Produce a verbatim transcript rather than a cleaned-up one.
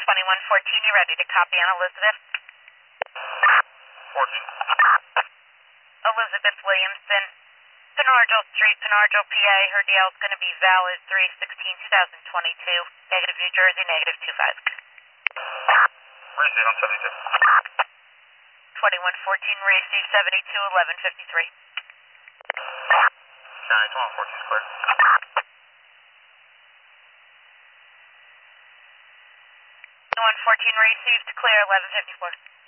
twenty-one fourteen, you ready to copy on Elizabeth? fourteen. Elizabeth Williamson, Penargil Street, Penargil, P A. Her D L is going to be valid three sixteen twenty twenty-two. Negative New Jersey, negative two five. Receive on seventy-two. twenty-one fourteen, receive seventy-two eleven fifty-three. County twenty-one fourteen is clear. one fourteen received, clear eleven fifty-four.